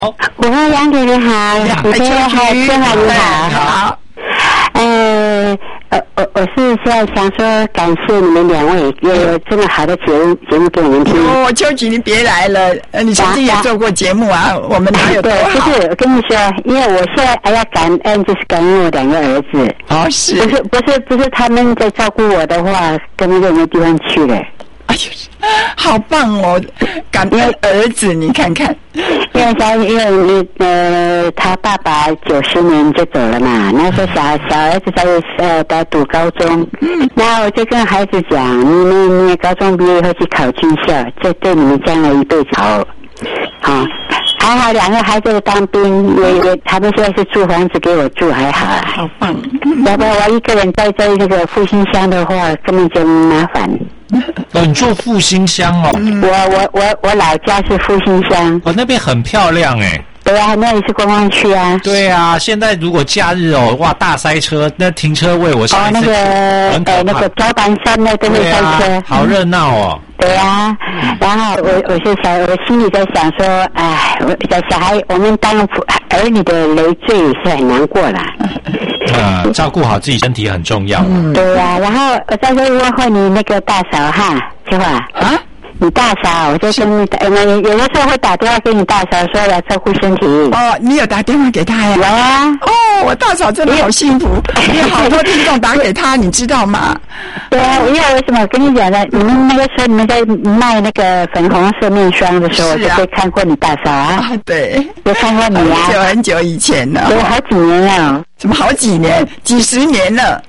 午后杨姐你好，午后好，正好你好。 好。 我是现在想说感谢你们两位，有这么好的节目给我们听。 秋菊你别来了，你曾经也做过节目啊，我们哪有多好？ 对，不是，我跟你说，因为我现在要感恩，就是感恩我两个儿子。 哦，是。 不是他们在照顾我的话，根本就没地方去了。 哎呦，好棒哦！感恩儿子，你看看， 因为他爸爸90年就走了嘛，那时候小儿子在读高中，然后我就跟孩子讲，你高中毕业以后去考军校，这对你们将来一辈子好。好，还好两个孩子当兵，他们现在是租房子给我住，还好啊。 好棒！ 要不然我一个人待在这个复兴乡的话，根本就麻烦。 你住复兴乡哦？ 我老家是复兴乡。 那边很漂亮哎。 对啊，那也是观光区啊。 对啊，现在如果假日哦，哇，大塞车，那停车位我上一次那个招板山那都会塞车， 好热闹哦。 对啊，然后我心里在想说，哎，小孩我们当儿女的累赘是很难过啦。 照顾好自己身体很重要。 对啊，然后我再说问候你那个大嫂哈，是吧？啊。你大嫂，我就跟有的时候会打电话给你大嫂说要照顾身体。 哦，你有打电话给他呀？ 有啊。 哦，我大嫂真的好幸福，有好多听众打给他，你知道吗？ 对啊，因为为什么我跟你讲呢？你们那个时候你们在卖那个粉红色面霜的时候，我就会看过你大嫂啊。 对， 有看过你啊。 很久以前了。 对，好几年了。 怎么好几年？几十年了。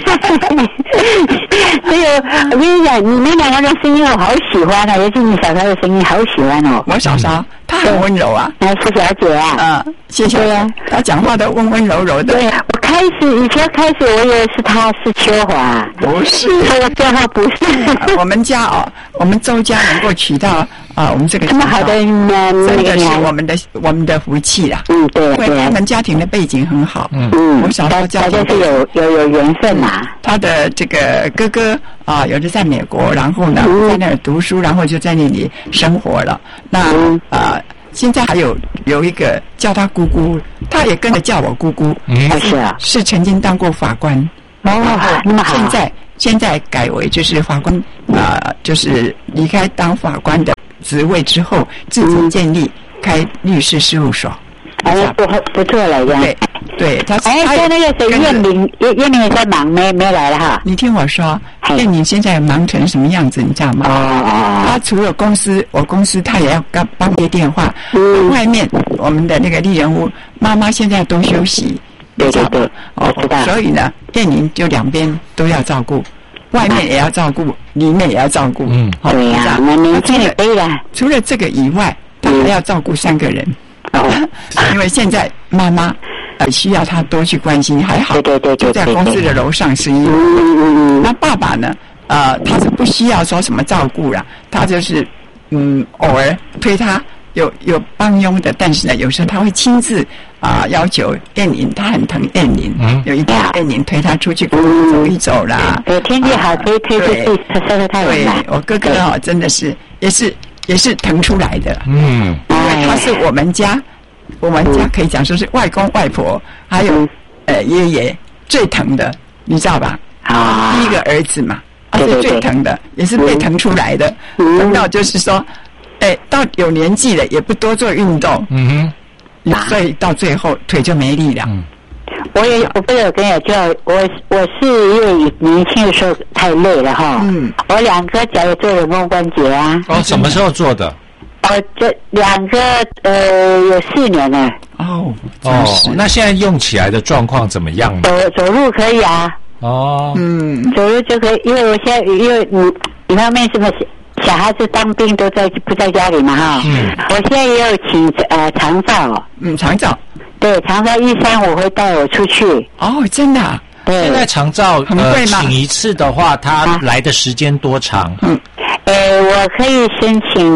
所以我跟你讲，你们两个的声音我好喜欢啊，尤其你嫂嫂的声音好喜欢哦。 我嫂嫂她很温柔啊。 是小姐啊。 谢谢。对啊，她讲话都温温柔柔的。 对，以前开始我以为是她是秋华。 不是。 我最后不是。 我们家我们周家能够娶到我们这个这么好的真的是我们的福气啦。 对。 因为他们家庭的背景很好。我小时候家庭是有缘分嘛。 他的这个哥哥有的在美国，然后呢在那儿读书，然后就在那里生活了。那现在还有一个叫他姑姑，他也跟着叫我姑姑。是曾经当过法官。 那么好。 现在改为就是法官就是离开当法官的职位之后，自己建立开律师事务所。 不错了，这样。 对，他在那个谁燕玲也在忙，没来了哈。 你听我说，燕玲现在忙成什么样子，你知道吗？他除了我公司他也要帮接电话。外面我们的那个丽人屋，妈妈现在都休息。 对，我知道。 所以呢，燕玲就两边都要照顾，外面也要照顾，里面也要照顾。 对呀，那年轻也可以啦。 除了这个以外，他还要照顾3个人。因为现在妈妈需要他多去关心，还好， 对， 就在公司的楼上是因为。那爸爸呢？他是不需要说什么照顾啦，他就是偶尔推他有帮佣的，但是呢，有时候他会亲自要求燕玲，他很疼燕玲，有一天燕玲推他出去走一走啦。 对，天气好推出去晒太阳啦。 对，我哥哥真的是也是疼出来的。因为他是我们家可以讲说是外公外婆还有爷爷最疼的，你知道吧？第一个儿子嘛，是最疼的，也是被疼出来的。疼到就是说，到有年纪了也不多做运动，所以到最后腿就没力了。 我不是有跟你讲，我是因为年轻的时候太累了哈。我2个脚也做人工关节啊。 什么时候做的？ 这2个有4年了。 那现在用起来的状况怎么样？ 走路可以啊。走路就可以，因为我现在因为你方面什么小孩子当兵都不在家里嘛哈。我现在也有请长照。 长照。 对，长照1、3我会带我出去。 真的啊？ 对。 现在长照很贵吗？ 请一次的话，他来的时间多长？ 我可以申请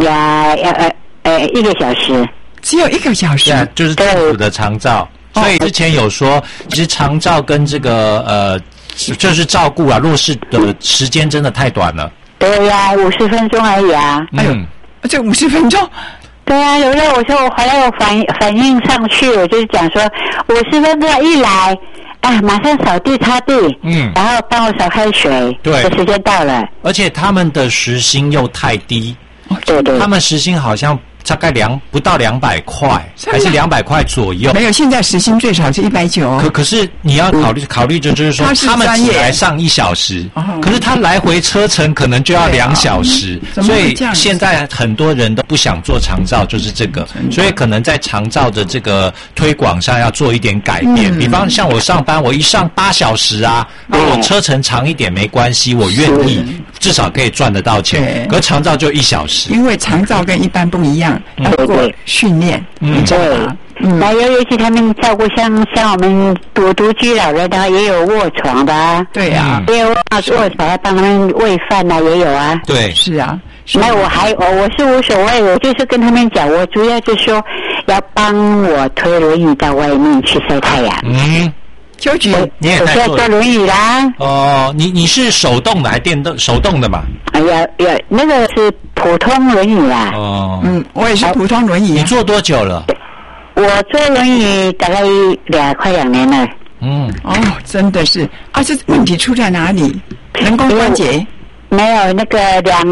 1个小时。 只有1个小时？ 就是政府的长照。所以之前有说，其实长照跟这个就是照顾弱势的时间真的太短了。 对呀，50分钟而已啊。 这50分钟。对对啊，有时候我说我回来我反应上去，我就是讲说50分钟一来，马上扫地擦地，然后帮我扫开水， 对， 时间到了。 而且他们的时薪又太低， 对， 他们时薪好像大概不到200块，还是200块左右。 没有，现在时薪最少是190。可是你要考虑就是说，他们只来上1小时，可是他来回车程可能就要2小时，所以现在很多人都不想做长照，就是这个，所以可能在长照的这个推广上要做一点改变。比方像我上班，我一上8小时啊，我车程长一点没关系，我愿意，至少可以赚得到钱。可是长照就1小时， 因为长照跟一般不一样。要做训练， 对，那尤其他们照顾像我们独居老人的也有卧床的啊， 对啊， 也有卧床要帮他们喂饭啊，也有啊， 对， 是啊。 那我是无所谓，我就是跟他们讲，我主要就是说要帮我推轮椅到外面去晒太阳。 秋菊， 你也在坐轮椅啦？ 哦，你是手动的还是电动？手动的嘛？ 那个是普通轮椅啦。 哦， 我也是普通轮椅。 你坐多久了？ 我坐轮椅大概快2年了。 真的是啊，这问题出在哪里？人工关节？ 没有，那个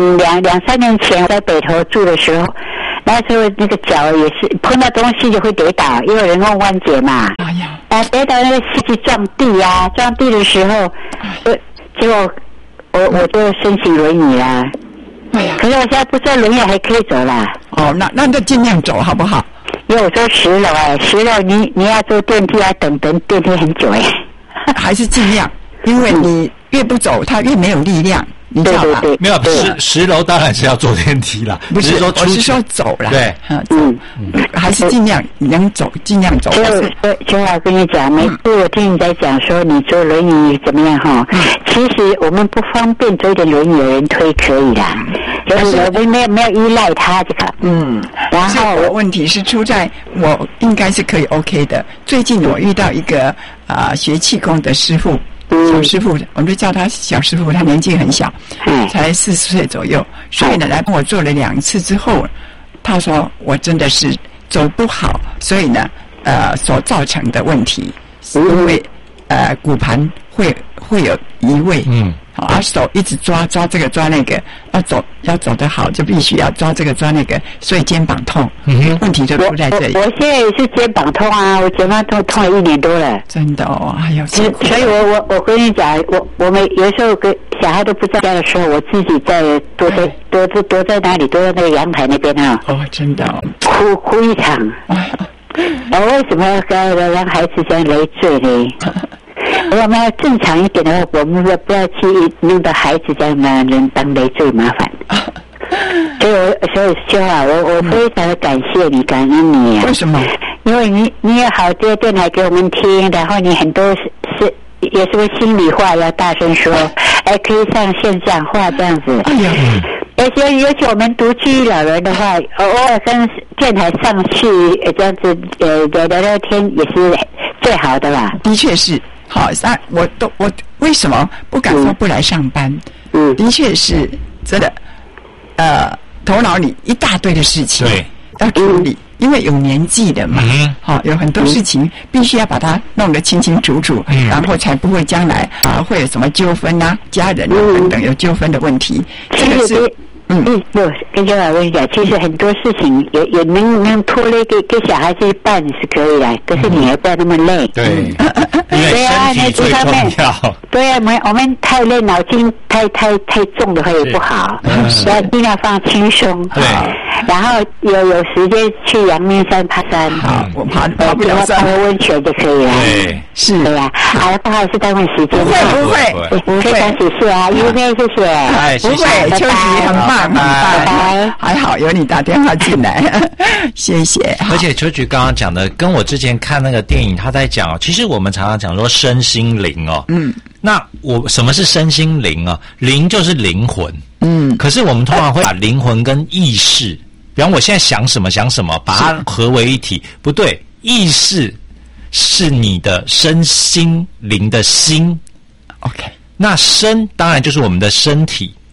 2-3年前在北投住的时候，那时候那个脚也是碰到东西就会跌倒，因为人工关节嘛。跌倒那个膝去撞地啊，撞地的时候，结果我就申请轮椅啦。可是我现在不坐轮椅还可以走啦。 那就尽量走好不好？ 因为我说10楼10楼你要坐电梯要等电梯很久还是尽量，因为你越不走，它越没有力量。你知道吧？ 没有10楼当然是要坐电梯啦， 不是说我是说走啦。 对， 还是尽量能走，尽量走。 就我跟你讲，每次我听你在讲说你坐轮椅怎么样哈，其实我们不方便坐一点轮椅有人推可以啦，就是我们没有依赖他这个。然后我问题是出在我应该是可以 OK 的。最近我遇到一个学气功的师傅。小师傅，我们就叫他小师傅，他年纪很小，才40岁左右。所以呢，来帮我做了2次之后，他说我真的是走不好，所以呢，所造成的问题是因为骨盘会有移位，手一直抓这个抓那个，要走得好就必须要抓这个抓那个，所以肩膀痛。问题就出在这里。 我现在也是肩膀痛啊，我肩膀痛了1年多了。 真的哎呦， 所以我跟你讲，我们有时候跟小孩都不在家的时候，我自己在躲在哪里，躲在那个阳台那边啊。 真的哭一场。为什么要让孩子这样累赘呢？我们要正常一点的话，我们不要去弄到孩子这样的人当累赘麻烦。所以修啊，我非常的感谢你，感恩你啊。 为什么？ 因为你有好多电台给我们听，然后你很多是有什么心里话要大声说，可以上线讲话这样子。尤其我们独居老人的话，偶尔跟电台上去这样子聊聊天也是最好的啦。 的确是。好，我为什么不敢说不来上班？的确是真的，头脑里一大堆的事情要处理，因为有年纪的嘛，有很多事情必须要把它弄得清清楚楚，然后才不会将来会有什么纠纷啊、家人等等有纠纷的问题。这个是。 不，跟小老师讲，其实很多事情也能拖累给小孩子办是可以的，可是你也不要那么累。 对，因为身体最重要。 对啊，我们太累，脑筋太重的话也不好，要尽量放轻松。 对， 然后有时间去阳明山爬山。 好，我爬不了山， 泡个温泉就可以了。 对， 是。 对呀，好了，不好意思耽误时间。 不会， 非常谢谢啊，谢谢。 不会，秋菊很棒。拜拜，还好有你打电话进来，谢谢。 而且秋菊刚刚讲的，跟我之前看那个电影，他在讲，其实我们常常讲说身心灵哦，那什么是身心灵啊？灵就是灵魂，可是我们通常会把灵魂跟意识，比方我现在想什么，把它合为一体，不对，意识是你的身心灵的心 ，OK， 那身当然就是我们的身体。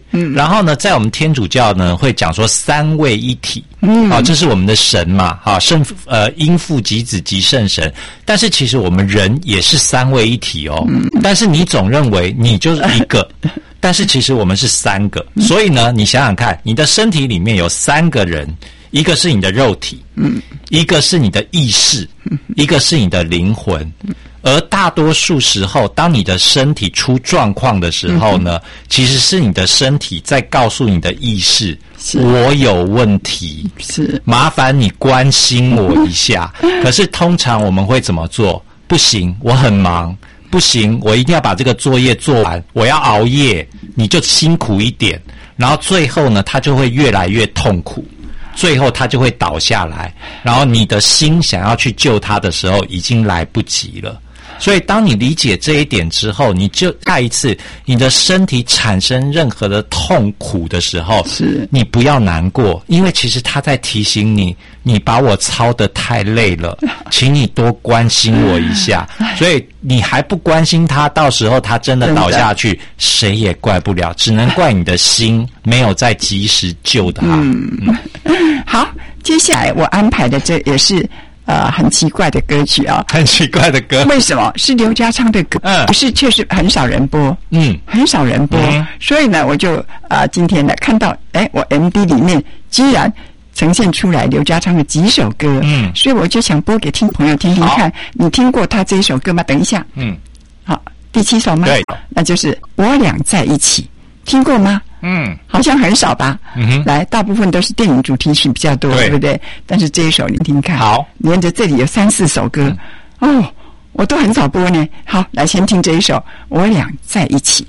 然后呢，在我们天主教呢会讲说三位一体，这是我们的神嘛，应父及子及圣神。但是其实我们人也是三位一体哦，但是你总认为你就是一个。但是其实我们是三个，所以呢，你想想看，你的身体里面有三个人，一个是你的肉体，一个是你的意识，一个是你的灵魂。而大多数时候，当你的身体出状况的时候呢，其实是你的身体在告诉你的意识，我有问题，是麻烦你关心我一下。可是通常我们会怎么做？不行，我很忙。不行，我一定要把这个作业做完，我要熬夜，你就辛苦一点。然后最后呢，他就会越来越痛苦，最后他就会倒下来，然后你的心想要去救他的时候，已经来不及了。所以当你理解这一点之后，你就下一次你的身体产生任何的痛苦的时候，你不要难过，因为其实他在提醒你，你把我操得太累了，请你多关心我一下。所以你还不关心他，到时候他真的倒下去，谁也怪不了，只能怪你的心没有在及时救他。 好，接下来我安排的这也是很奇怪的歌曲啊， 很奇怪的歌。 为什么是刘家昌的歌？可是确实很少人播，很少人播。所以呢，我就今天呢看到，我 MD 里面居然呈现出来刘家昌的几首歌，所以我就想播给听朋友听听看。你听过他这一首歌吗？等一下，好，第7首吗？对，那就是我俩在一起，听过吗？好像很少吧。来，大部分都是电影主题曲比较多，对不对？但是这一首你听看，好，连着这里有3、4首歌，我都很少播呢。好，来先听这一首《我俩在一起》。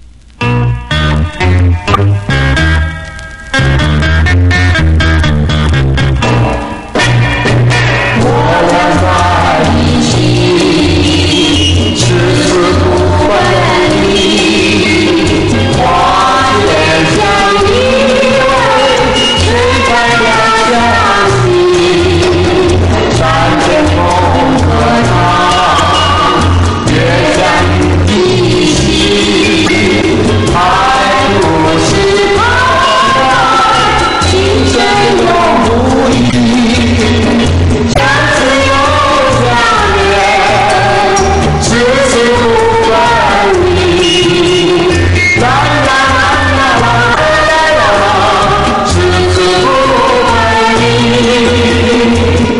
我俩在一起，此时不分离，花叶相依偎，谁在两相依？山间风和浪，月相依稀，爱不是他人，情深永不移。相思又相恋，此时不分离。啦啦啦啦啦啦啦啦，此时不分离。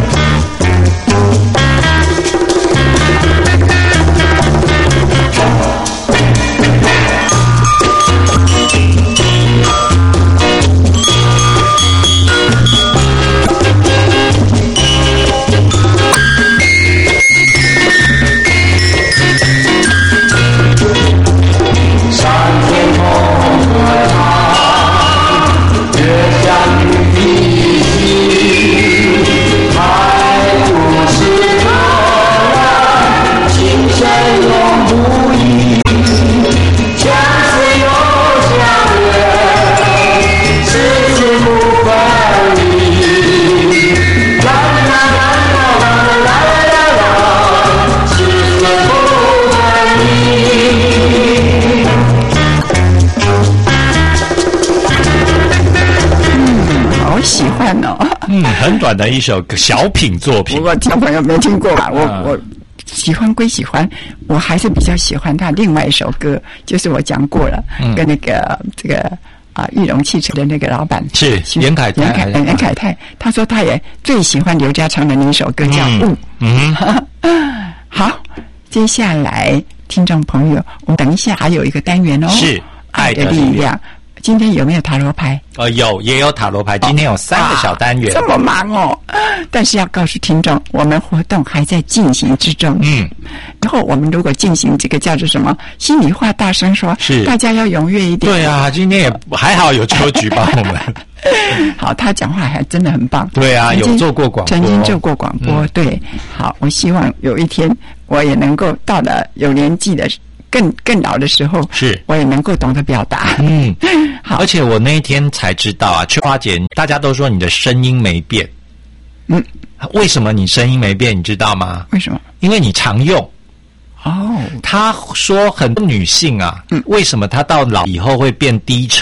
很短的一首小品作品， 我听众朋友没听过吧？我喜欢归喜欢，我还是比较喜欢他另外一首歌，就是我讲过了，跟那个这个裕隆汽车的那个老板是严凯泰，他说他也最喜欢刘家昌的那首歌叫《雾》。好，接下来听众朋友，我们等一下还有一个单元哦， 是爱的力量。今天有没有塔罗牌？ 也有塔罗牌。今天有3个小单元， 这么忙哦！但是要告诉听众，我们活动还在进行之中。然后我们如果进行这个叫做什么心里话大声说，是大家要踊跃一点。 对啊，今天也还好有秋菊帮我们。 好，他讲话还真的很棒。 对啊，有做过广播， 曾经做过广播。对，好，我希望有一天我也能够到了有年纪的。更老的时候，是我也能够懂得表达。 好，而且我那一天才知道啊，秋花姐，大家都说你的声音没变。为什么你声音没变？你知道吗？ 为什么？ 因为你常用。他说很多女性啊，为什么她到老以后会变低沉？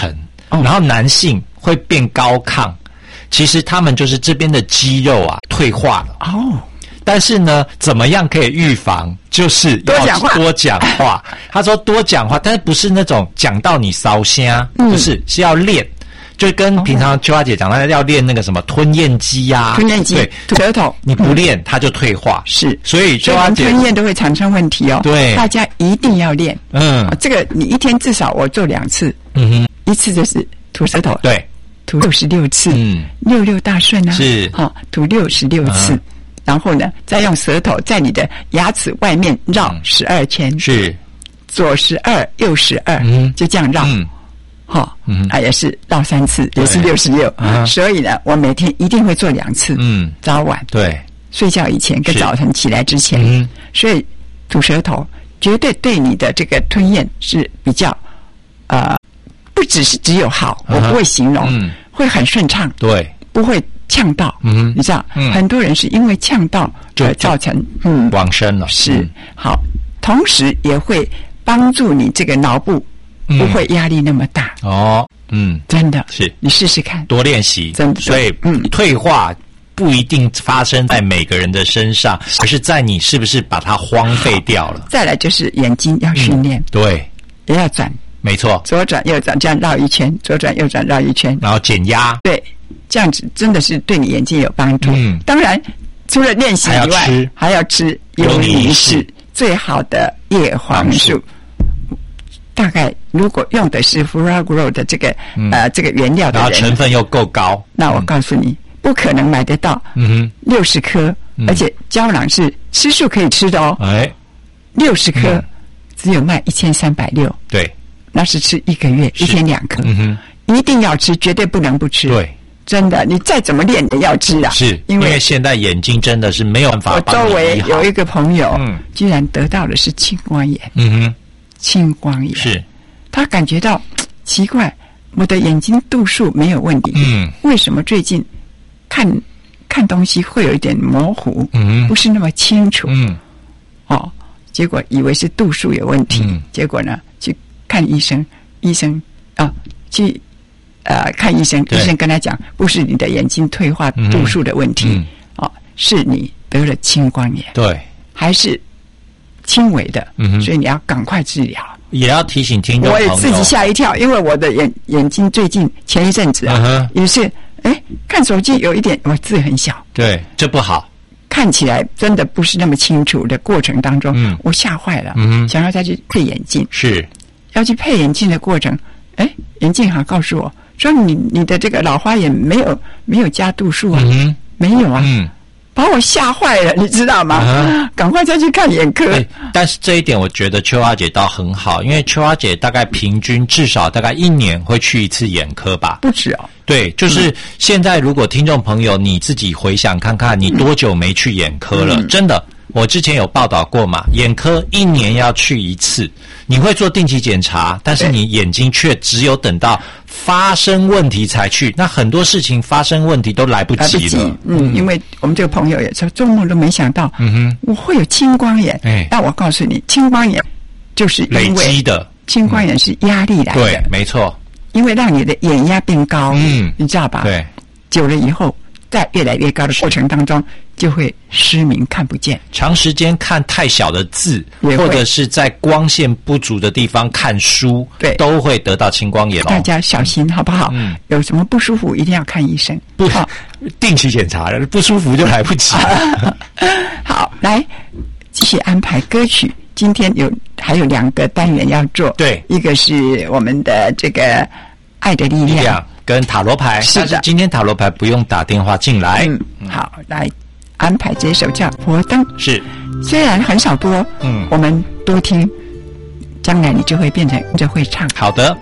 然后男性会变高亢，其实他们就是这边的肌肉啊退化了。 哦。 但是呢，怎么样可以预防？就是要多讲话。他说多讲话，但是不是那种讲到你烧声，就是要练，就跟平常秋花姐讲的要练那个什么吞咽肌啊， 吞咽肌，对，舌头， 你不练它就退化。是，所以秋花姐吞咽都会产生问题哦。 对， 大家一定要练。这个你一天至少我做2次。一次就是吐舌头， 对， 吐66次。66大顺啊， 是， 吐66次。然后呢，再用舌头在你的牙齿外面绕12圈， 是左12，右12，就这样绕，也是绕3次，也是66。所以呢，我每天一定会做2次，早晚， 对， 睡觉以前跟早晨起来之前，所以吐舌头绝对对你的这个吞咽是比较，不只有好，我不会形容，会很顺畅， 对， 不会呛到，你知道，很多人是因为呛到而造成往生了， 是好，同时也会帮助你这个脑部不会压力那么大哦， 真的是， 你试试看， 多练习， 真的， 所以退化不一定发生在每个人的身上，而是在你是不是把它荒废掉了。 再来就是眼睛要训练， 对， 也要转， 没错， 左转右转这样绕一圈，左转右转绕一圈， 然后减压， 对。这样子真的是对你眼睛有帮助。当然除了练习以外，还要吃优宁氏最好的叶黄素。大概如果用的是 Furagrow 的这个这个原料的人， 然后成分又够高， 那我告诉你，不可能买得到60颗，而且胶囊是吃素可以吃的哦。60颗只有卖1360， 对， 那是吃1个月，1天2颗，一定要吃，绝对不能不吃。 对。 真的，你再怎么练也要吃啊！ 是，因为现在眼睛真的是没有办法帮你医好。 我周围有一个朋友，居然得到的是青光眼。青光眼是， 他感觉到奇怪，我的眼睛度数没有问题，为什么最近看东西会有一点模糊，不是那么清楚？结果以为是度数有问题，结果呢去看医生，去。看医生，医生跟他讲，不是你的眼睛退化度数的问题，是你得了青光眼， 对， 还是轻微的，所以你要赶快治疗。 也要提醒听众朋友， 我也自己吓一跳，因为我的眼睛最近前一阵子也是，看手机有一点，我字很小， 对，这不好， 看起来真的不是那么清楚的过程当中，我吓坏了，想要再去配眼镜， 是要去配眼镜的过程，眼镜行告诉我。说你的这个老花眼没有加度数啊，没有啊，把我吓坏了，你知道吗？赶快再去看眼科。 但是这一点我觉得秋花姐倒很好，因为秋花姐大概平均至少大概1年会去1次眼科吧， 不止哦。 对，就是现在如果听众朋友你自己回想看看，你多久没去眼科了？真的。我之前有报道过嘛，眼科1年要去1次，你会做定期检查，但是你眼睛却只有等到发生问题才去，那很多事情发生问题都来不及了。 因为我们这个朋友也说，做梦都没想到，我会有青光眼。那我告诉你，青光眼就是因为累积的， 青光眼是压力来的， 对，没错， 因为让你的眼压变高，你知道吧？ 对， 久了以后，在越来越高的过程当中，就会失明，看不见。 长时间看太小的字，或者是在光线不足的地方看书， 对， 都会得到青光眼。 大家小心好不好？有什么不舒服一定要看医生， 不定期检查了，不舒服就来不及。 好，来继续安排歌曲。今天还有2个单元要做， 对， 一个是我们的这个爱的力量。 跟塔罗牌，但是今天塔罗牌不用打电话进来。 好，来安排这首叫《佛灯》， 是虽然很少播，我们多听，将来你就会变成就会唱。 好的。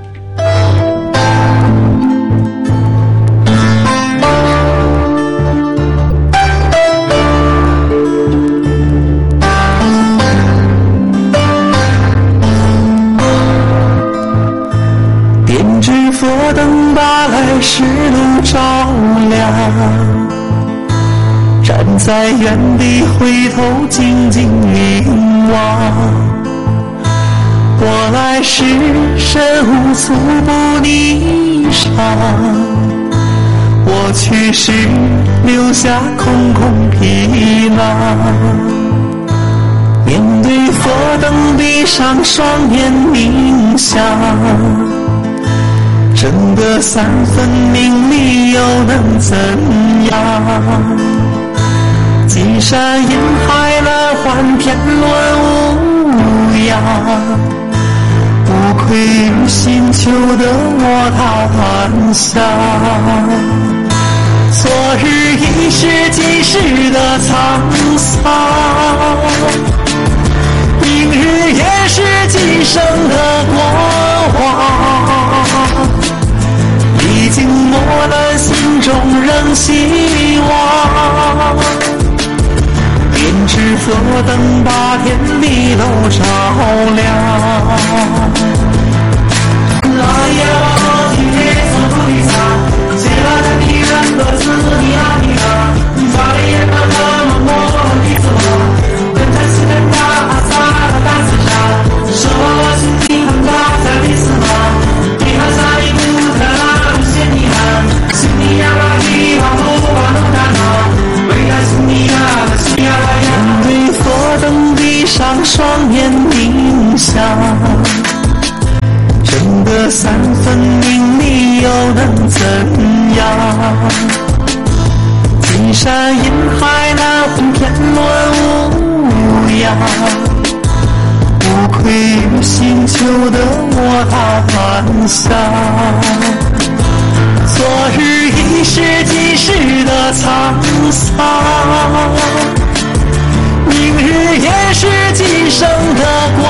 佛灯把来时路照亮，站在原地回头静静凝望， 我来时身无足不泥裳，我去时留下空空皮囊。面对佛灯，闭上双眼冥想，真的三分明理又能怎样？金山银海蓝幻天伦无恙，不愧于星球的我檀香。昨日已是今世的沧桑，明日也是今生的过往。历经磨难，心中仍希望，编织佛灯把天地都照亮。哎呀，今天所住的山，谁来的敌人都是你啊你啊，抓了也把他们摸你走啊，跟他是跟他阿萨的大自然，说我是你很大在历史吗？你还差一步的那无限遗憾，是你呀把你把路把路打闹，未来是你呀是呀呀。面对佛灯，闭上双眼冥想，真的三分明理又能怎样？金山银海蓝幻天伦无恙，不愧于星球的我檀香。昨日已是今世的沧桑，明日也是今生的过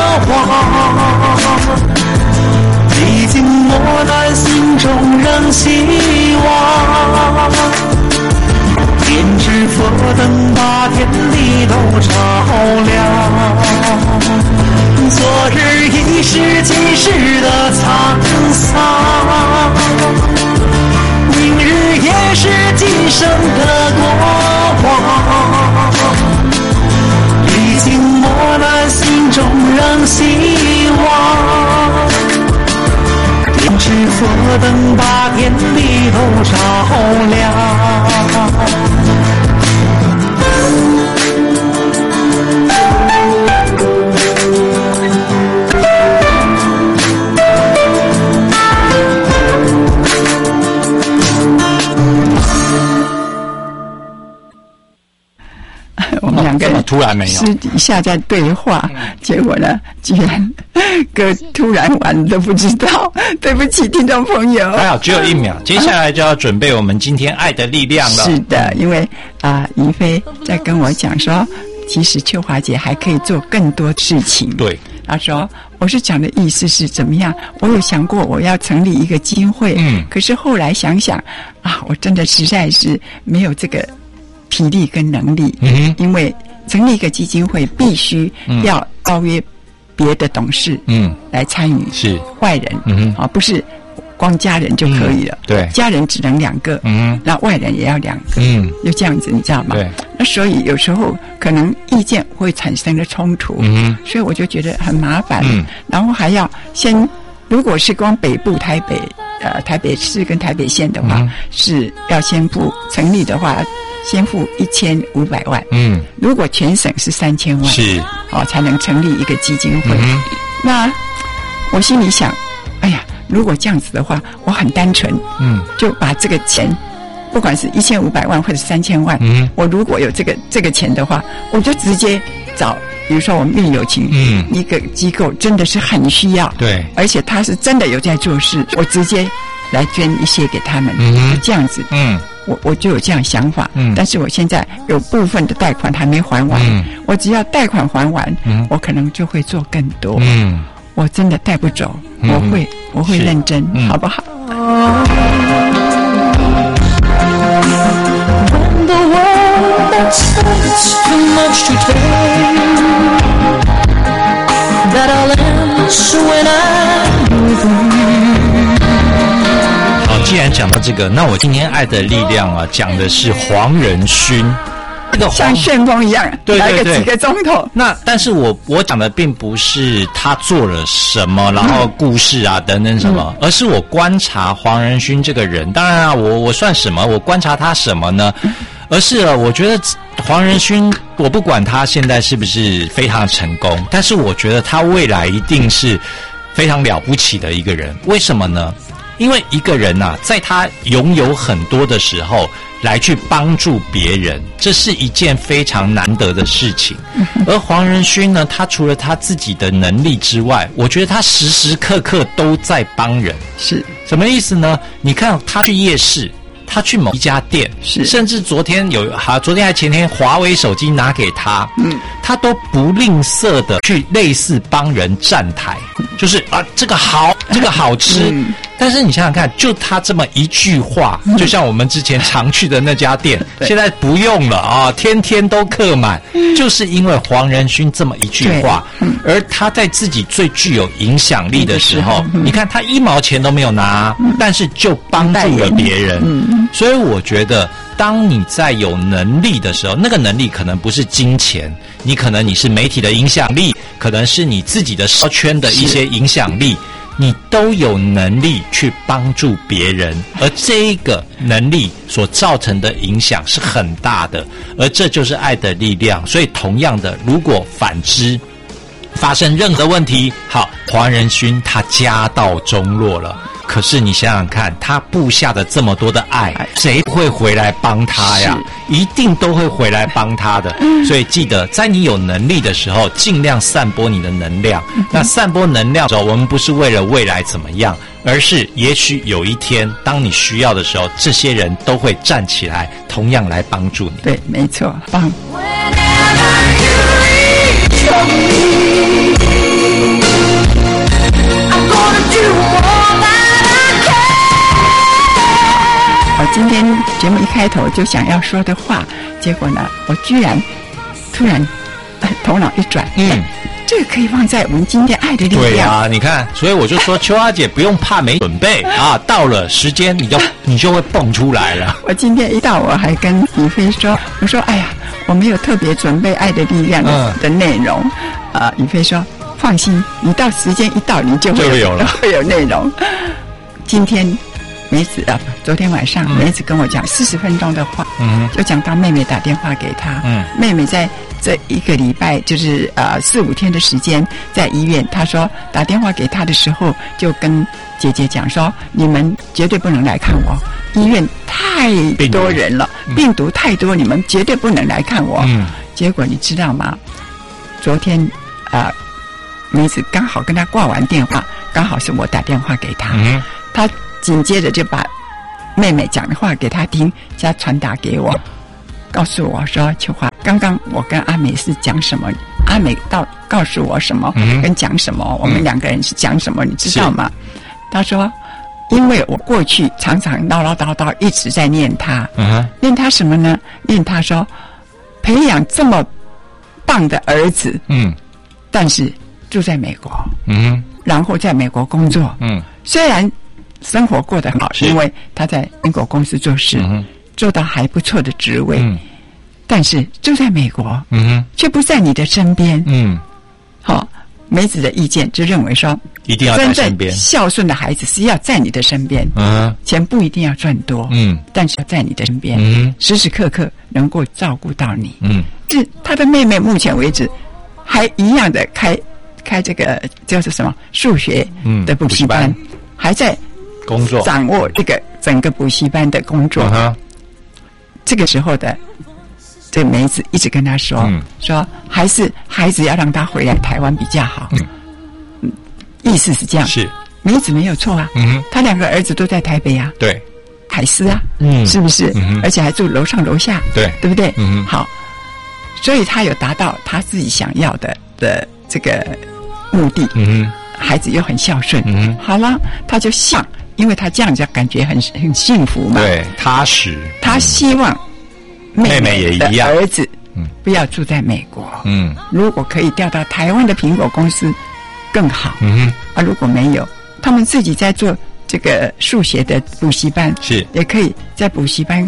往。历经磨难，心中仍希望，编织佛灯把天地都照亮。昨日已是今世的沧桑，明日也是今生的过往。历经磨难，心中仍希望，编织佛灯把天地都照亮。 我们两个人突然没有私底下在对话，结果呢，居然歌突然完都不知道，对不起，听众朋友。 还好只有1秒，接下来就要准备我们今天爱的力量了。 是的，因为怡菲在跟我讲说，其实秋华姐还可以做更多事情。 对， 她说我是讲的意思是怎么样？我有想过我要成立一个基金会，可是后来想想我真的实在是没有这个体力跟能力，因为成立一个基金会必须要邀约别的董事来参与，是外人不是光家人就可以了， 对， 家人只能2个，那外人也要2个，就这样子，你知道吗？对，那所以有时候可能意见会产生的冲突，所以我就觉得很麻烦，然后还要先，如果是光北部台北市跟台北县的话，是要先付成立的话。先付1500万，如果全省是3000万，是才能成立一个基金会。那我心里想，哎呀，如果这样子的话，我很单纯，就把这个钱，不管是1500万或者3000万，我如果有这个钱的话，我就直接找，比如说我们运友情，一个机构真的是很需要，对，而且他是真的有在做事，我直接来捐一些给他们，这样子，我就有这样想法，但是我现在有部分的贷款还没还完，我只要贷款还完，我可能就会做更多，我真的带不走，我会认真，好不好？When the world that's too much to take, that I'll answer when I'm with you. 好，既然讲到这个，那我今天爱的力量啊，讲的是黄仁勋。 那个像旋风一样， 对对对， 来个几个钟头。 那但是我讲的并不是他做了什么，然后故事啊等等什么，而是我观察黄仁勋这个人。当然啊，我算什么？我观察他什么呢？而是我觉得黄仁勋，我不管他现在是不是非常成功，但是我觉得他未来一定是非常了不起的一个人。为什么呢？因为一个人啊，在他拥有很多的时候，来去帮助别人，这是一件非常难得的事情。而黄仁勋呢，他除了他自己的能力之外，我觉得他时时刻刻都在帮人。 是什么意思呢？你看他去夜市，他去某一家店， 是甚至昨天还前天华为手机拿给他，他都不吝啬的去类似帮人站台，就是啊这个好吃。但是你想想看，就他这么一句话，就像我们之前常去的那家店，现在不用了啊，天天都客满，就是因为黄仁勋这么一句话。而他在自己最具有影响力的时候，你看他1毛钱都没有拿，但是就帮助了别人。所以我觉得，当你在有能力的时候，那个能力可能不是金钱，你是媒体的影响力，可能是你自己的社圈的一些影响力。你都有能力去帮助别人，而这一个能力所造成的影响是很大的，而这就是爱的力量。所以同样的，如果反之发生任何问题，好，黄仁勋他家道中落了，可是你想想看，他布下的这么多的爱，谁会回来帮他呀？一定都会回来帮他的。所以记得，在你有能力的时候，尽量散播你的能量。那散播能量的时候，我们不是为了未来怎么样，而是也许有一天，当你需要的时候，这些人都会站起来，同样来帮助你。 对，没错，棒。我今天节目一开头就想要说的话，结果呢，我居然突然头脑一转，这个可以放在我们今天爱的力量。 对啊，你看，所以我就说秋花姐不用怕没准备啊，到了时间你就会蹦出来了。 我今天一到，我还跟李飞说，我说哎呀，我没有特别准备爱的力量的内容李飞说放心，你到时间一到，你就会有了，会有内容。今天梅子昨天晚上梅子跟我讲40分钟的话，就讲到妹妹打电话给她，妹妹在这一个礼拜就是4-5天的时间在医院，她说打电话给她的时候就跟姐姐讲说，你们绝对不能来看我，医院太多人了，病毒太多，你们绝对不能来看我。结果你知道吗？昨天梅子刚好跟她挂完电话，刚好是我打电话给她，她紧接着就把妹妹讲的话给她听，加传达给我，告诉我说秋花，刚刚我跟阿美是讲什么，阿美告诉我什么，跟讲什么，我们2个人是讲什么，你知道吗？她说因为我过去常常唠唠叨叨一直在念她，念她什么呢？念她说培养这么棒的儿子，但是住在美国，然后在美国工作，虽然生活过得好，因为他在英国公司做事，做到还不错的职位，但是住在美国，却不在你的身边。梅子的意见就认为说， 一定要在身边， 真正孝顺的孩子是要在你的身边，钱不一定要赚多，但是要在你的身边，时时刻刻能够照顾到你。是他的妹妹目前为止还一样的开这个就是什么数学的补习班，还在工作掌握这个整个补习班的工作。这个时候的这梅子一直跟他说，说还是孩子要让他回来台湾比较好。意思是这样，是梅子没有错啊。他2个儿子都在台北啊， 对， 海思啊，是不是？而且还住楼上楼下，对不对？好，所以他有达到他自己想要的这个目的。孩子又很孝顺，好了，他就想，因为他这样子感觉很幸福嘛， 对，踏实。 他希望妹妹也一样， 儿子不要住在美国，如果可以调到台湾的苹果公司更好，如果没有，他们自己在做这个数学的补习班，是也可以在补习班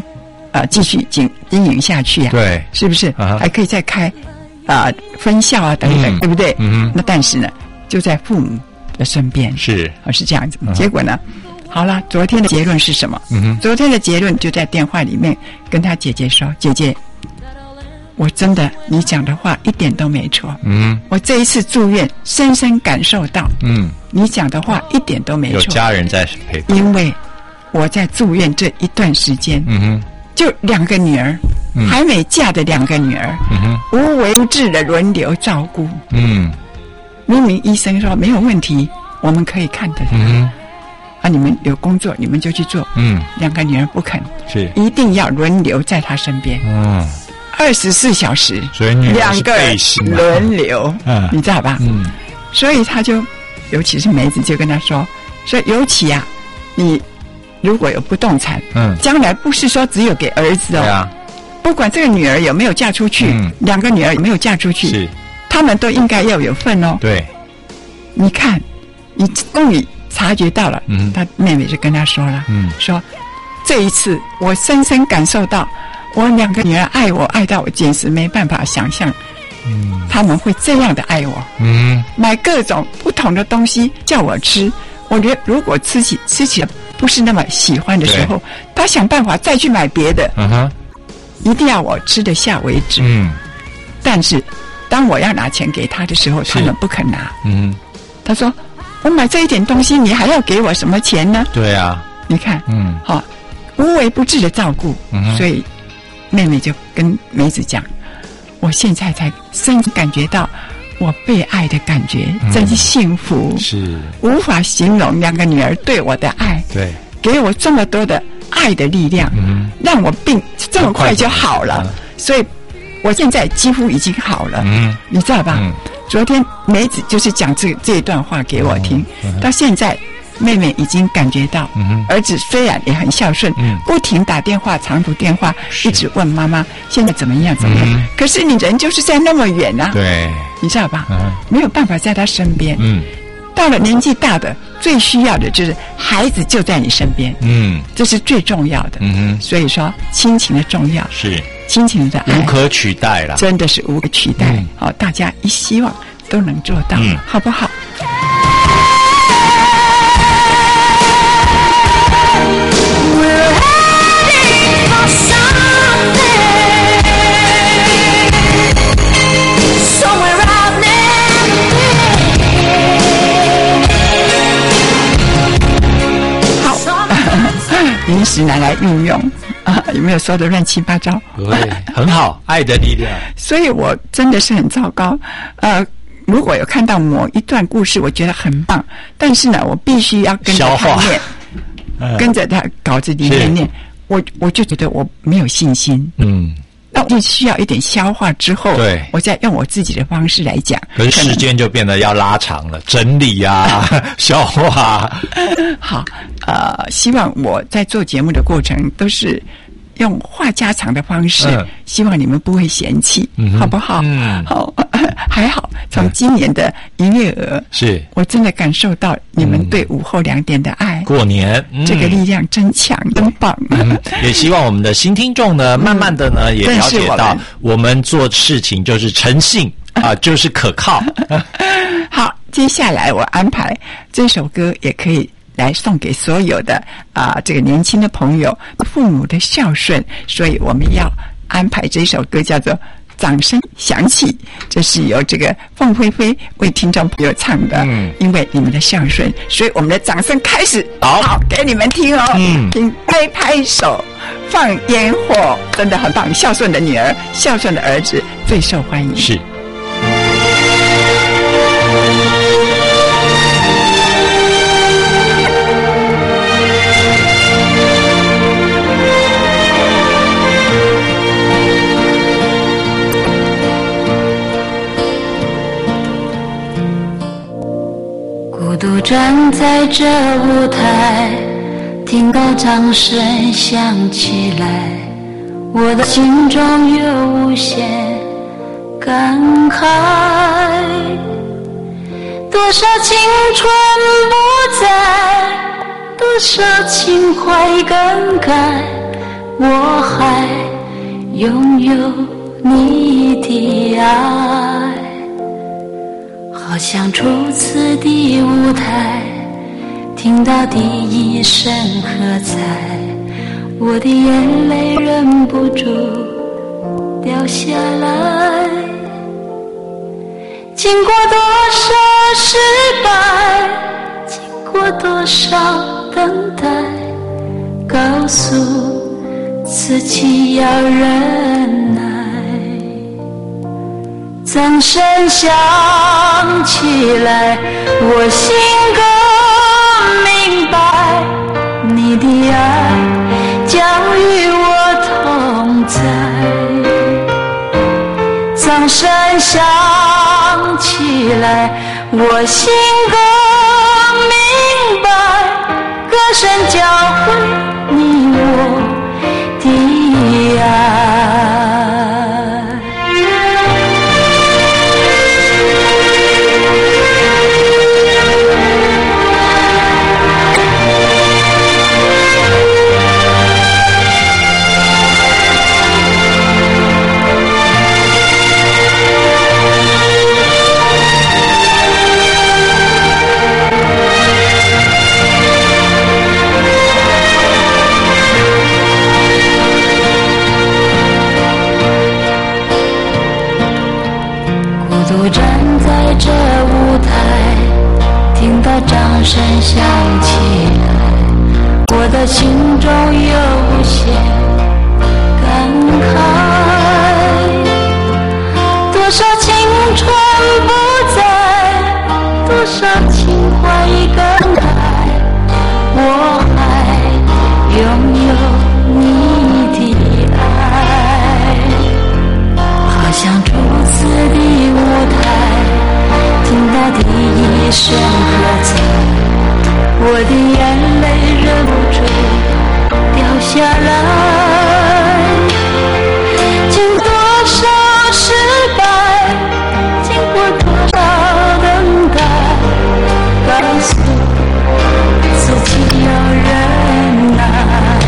继续经营下去啊， 对， 是不是？还可以再开分校啊等等，对不对？那但是呢，就在父母的身边，是这样子。结果呢，好了，昨天的结论是什么？昨天的结论就在电话里面跟他姐姐说：“姐姐，我真的你讲的话一点都没错。我这一次住院，深深感受到，你讲的话一点都没错。有家人在陪伴， 因为我在住院这一段时间，就2个女儿，还没嫁的2个女儿，无微不至的轮流照顾。明明医生说没有问题，我们可以看得你们有工作你们就去做。2个女儿不肯，是一定要轮流在她身边。24小时， 所以2个轮流，你知道吧？所以他就，尤其是梅子就跟他说，尤其啊，你如果有不动产，将来不是说只有给儿子哦， 对啊， 不管这个女儿有没有嫁出去，2个女儿有没有嫁出去，是，他们都应该要有份哦。 对， 你看，你终于察觉到了，他妹妹就跟他说了，说这一次我深深感受到。我2个女儿爱我爱到我简直没办法想象，他们会这样的爱我。买各种不同的东西叫我吃，我觉得如果吃起来不是那么喜欢的时候，他想办法再去买别的，一定要我吃得下为止。但是当我要拿钱给他的时候，他们不肯拿。他说我买这一点东西，你还要给我什么钱呢？ 对啊， 你看，好，无微不至的照顾，所以。妹妹就跟梅子讲，我现在才深感觉到我被爱的感觉，真幸福，是无法形容2个女儿对我的爱，对，给我这么多的爱的力量，让我病这么快就好了，所以我现在几乎已经好了，你知道吧？昨天梅子就是讲这一段话给我听，到现在。妹妹已经感觉到，儿子虽然也很孝顺，不停打电话、长途电话，一直问妈妈现在怎么样。可是你人就是在那么远啊，对，你知道吧？没有办法在他身边。到了年纪大的，最需要的就是孩子就在你身边。这是最重要的。所以说亲情的重要是亲情的爱无可取代了， 真的是无可取代。好，大家一希望都能做到，好不好？临时拿来运用有没有说的乱七八糟？ 对，很好，爱的力量。 所以我真的是很糟糕。如果有看到某一段故事，我觉得很棒，但是呢，我必须要跟着他念，跟着他稿子里面念，我就觉得我没有信心。那我就需要一点消化之后，对，我再用我自己的方式来讲。 可是时间就变得要拉长了，整理啊，消化。 好，希望我在做节目的过程都是用话家常的方式，希望你们不会嫌弃，好不好？好，还好。从今年的营业额，是我真的感受到你们对午后2点的爱。 过年， 这个力量真强，真棒。 也希望我们的新听众呢，慢慢的呢，也了解到我们做事情就是诚信啊，就是可靠。 好，接下来我安排这首歌，也可以来送给所有的这个年轻的朋友，父母的孝顺，所以我们要安排这首歌叫做《掌声响起》，这是由这个凤飞飞为听众朋友唱的。因为你们的孝顺，所以我们的掌声开始。好，给你们听哦。听，拍拍手，放烟火，真的很棒。孝顺的女儿，孝顺的儿子最受欢迎。是。 孤独站在这舞台，听到掌声响起来，我的心中有无限感慨。多少青春不在，多少情怀更改， 我还拥有你的爱，好像初次的舞台，听到第一声喝彩，我的眼泪忍不住掉下来。经过多少失败，经过多少等待，告诉自己要忍耐。掌声响起来，我心更明白，你的爱将与我同在。掌声响起来，我心更明白，歌声教会你我的爱。站在这舞台，听到掌声响起来，我的心中有无限感慨。多少青春不在，多少情怀已更改，我还拥有你的爱，好像初次的舞台，听到第一声喝彩，我的眼泪忍不住掉下来。经多少失败，经过多少等待，告诉自己要忍耐。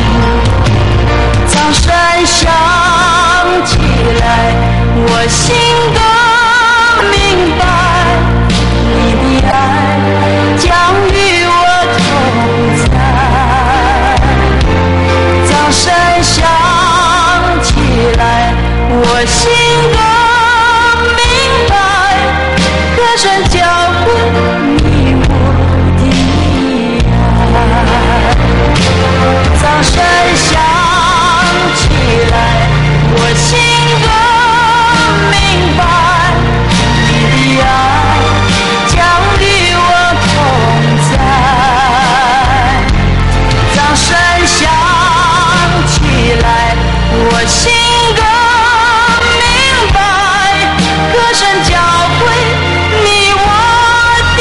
掌声响起来，我心更明白，你的爱将与我同在。掌声响起来，我心更明白，歌声教会你我的爱。掌声响起来，我心更明白，你的爱将与我同在。掌声响起来，我心更明白，歌声教会你我的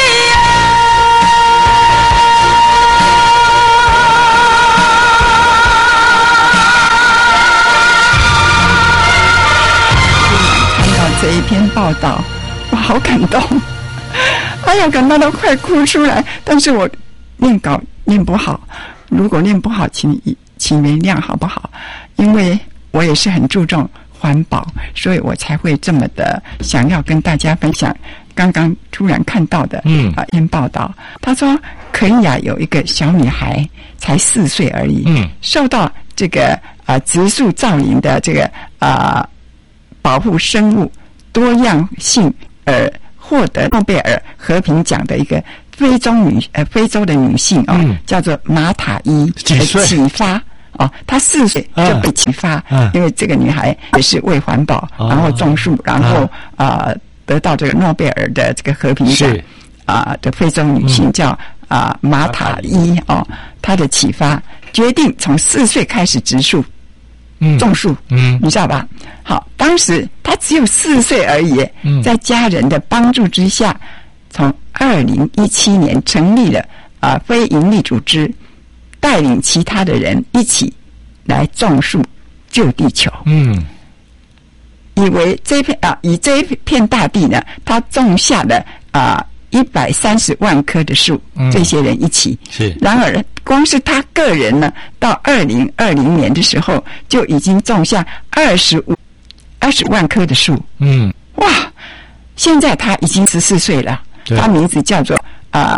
这一篇报道，我好感动，哎呀，感动到快哭出来。但是我念稿念不好，如果念不好，请原谅好不好？因为我也是很注重环保，所以我才会这么的想要跟大家分享刚刚突然看到的一篇报道。他说，肯亚有一个小女孩才4岁而已，受到这个植树造林的这个保护生物多样性而获得诺贝尔和平奖的一个非洲的女性叫做马塔伊的启发她4岁就被启发，因为这个女孩也是为环保，然后种树，然后得到这个诺贝尔的这个和平奖的非洲女性叫马塔伊她的启发决定从4岁开始植树。种树，你知道吧？好，当时他只有4岁而已，在家人的帮助之下，从2017年成立了非营利组织，带领其他的人一起来种树救地球。以为以这一片大地呢，他种下了130万棵的树，这些人一起。是。然而光是他个人呢，到2020年的时候就已经种下20万棵的树。哇！现在他已经14岁了，他名字叫做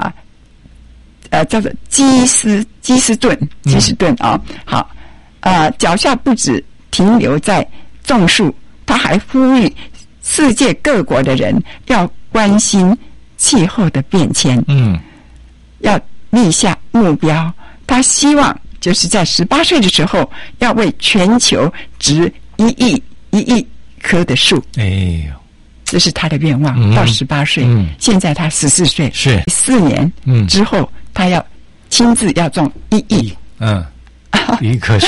叫做基斯顿啊。好，脚下不止停留在种树，他还呼吁世界各国的人要关心气候的变迁。要立下目标，他希望就是在18岁的时候要为全球植1亿棵的树。这是他的愿望。到18岁，现在他14岁， 是 4年之后，他要亲自要种1亿 ，1棵树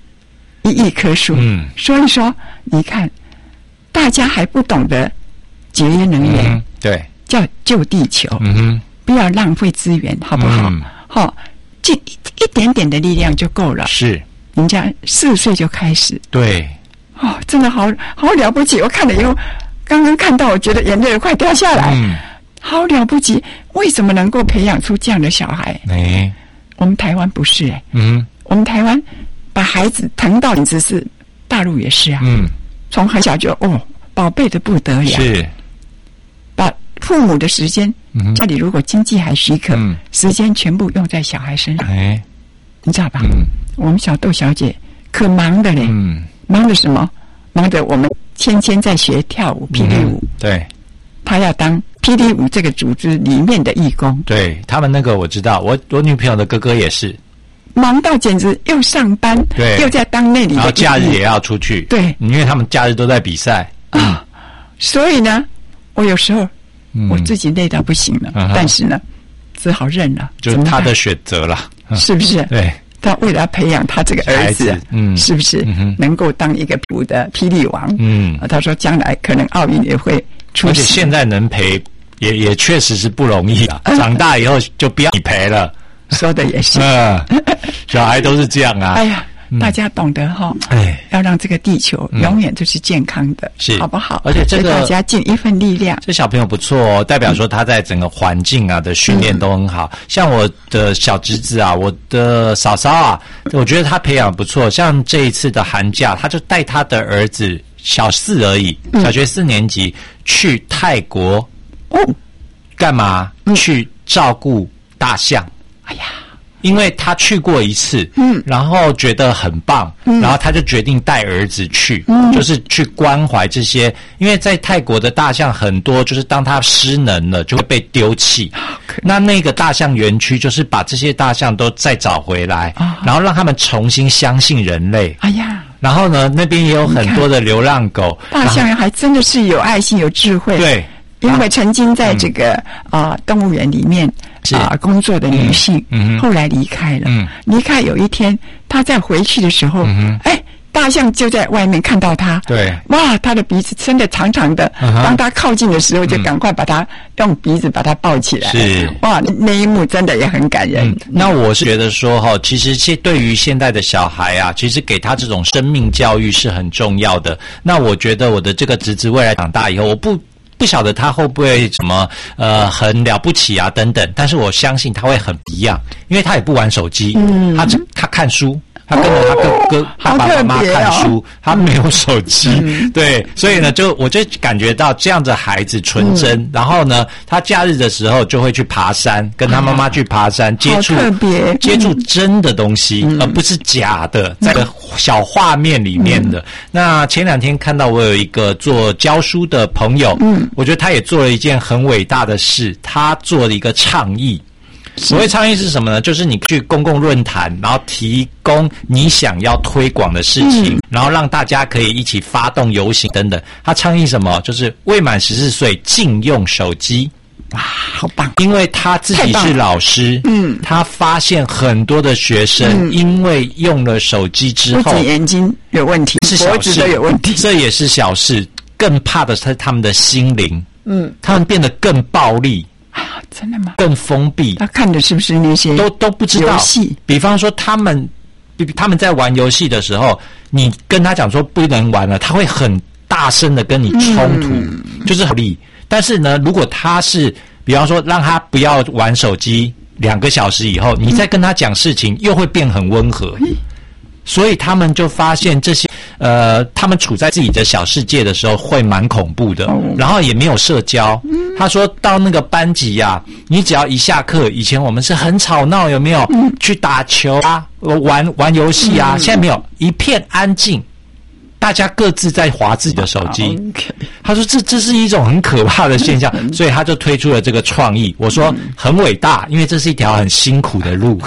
，1亿棵树。所以说，你看，大家还不懂得节约能源， 对， 叫救地球，不要浪费资源，好不好？好，这一点点的力量就够了。 是， 人家4岁就开始， 对， 真的好了不起！我看了以后，刚刚看到，我觉得眼泪快掉下来。好了不起！为什么能够培养出这样的小孩？我们台湾不是我们台湾把孩子疼到简直是，大陆也是啊。从很小就宝贝的不得了。 是， 把父母的时间，家里如果经济还许可，时间全部用在小孩身上。你知道吧？我们小豆小姐可忙的嘞。忙的什么？忙的我们芊在学跳舞，霹雳舞。 对， 她要当霹雳舞这个组织里面的义工。 对，他们那个我知道，我女朋友的哥哥也是， 忙到简直又上班， 对， 又在当那里的， 然后假日也要出去， 对， 因为他们假日都在比赛所以呢，我有时候我自己累到不行了，但是呢，只好认了， 就是他的选择了， 是不是？ 对。 他为了培养他这个儿子，是不是能够当一个舞的霹雳王？他说将来可能奥运也会出席。 而且现在能陪，也确实是不容易啊。长大以后就不要你陪了。 说的也是， 小孩都是这样啊。 哎呀，大家懂得要让这个地球永远都是健康的，好不好？ 而且这个大家尽一份力量。 这小朋友不错哦，代表说他在整个环境的训练都很好。像我的小侄子啊，我的嫂嫂啊，我觉得他培养不错。像这一次的寒假，他就带他的儿子小4而已，小学4年级去泰国干嘛？去照顾大象。 哎呀！ 因为他去过一次，然后觉得很棒，然后他就决定带儿子去，就是去关怀这些。因为在泰国的大象很多，就是当它失能了，就会被丢弃。那个大象园区就是把这些大象都再找回来，然后让他们重新相信人类。 哎呀！ 然后呢，那边也有很多的流浪狗。 大象还真的是有爱心、有智慧。 对。 因为曾经在这个动物园里面工作的女性，后来离开了。离开有一天，她在回去的时候，大象就在外面看到她。 对， 哇，她的鼻子伸得长长的，当她靠近的时候，就赶快把她用鼻子把她抱起来。 是， 哇，那一幕真的也很感人。 那我是觉得说其实对于现在的小孩啊，其实给他这种生命教育是很重要的。那我觉得我的这个侄子未来长大以后，我不晓得他会不会什么很了不起啊等等，但是我相信他会很不一样，因为他也不玩手机，他看书，他跟着他爸爸妈妈看书，他没有手机，对，所以呢，我就感觉到这样的孩子纯真，然后呢，他假日的时候就会去爬山，跟他妈妈去爬山，接触真的东西，而不是假的，在个小画面里面的。那前2天看到我有一个做教书的朋友，我觉得他也做了一件很伟大的事，他做了一个倡议。所谓倡议是什么呢？就是你去公共论坛，然后提供你想要推广的事情，然后让大家可以一起发动游行等等。他倡议什么？就是未满14岁禁用手机。 哇，好棒！ 因为他自己是老师，他发现很多的学生因为用了手机之后， 不仅眼睛有问题，脖子都有问题， 这也是小事。更怕的是他们的心灵，他们变得更暴力。 真的吗？ 更封闭。 他看的是不是那些都不知道游戏？ 比方说他们在玩游戏的时候，你跟他讲说不能玩了，他会很大声的跟你冲突，就是很力。但是呢，如果他是比方说让他不要玩手机， 2个小时以后，你再跟他讲事情，又会变很温和。所以他们就发现这些他们处在自己的小世界的时候会蛮恐怖的，然后也没有社交。他说到那个班级啊，你只要一下课，以前我们是很吵闹，有没有？去打球啊，玩游戏啊，现在没有，一片安静，大家各自在滑自己的手机。他说这是一种很可怕的现象，所以他就推出了这个创意。我说很伟大，因为这是一条很辛苦的路。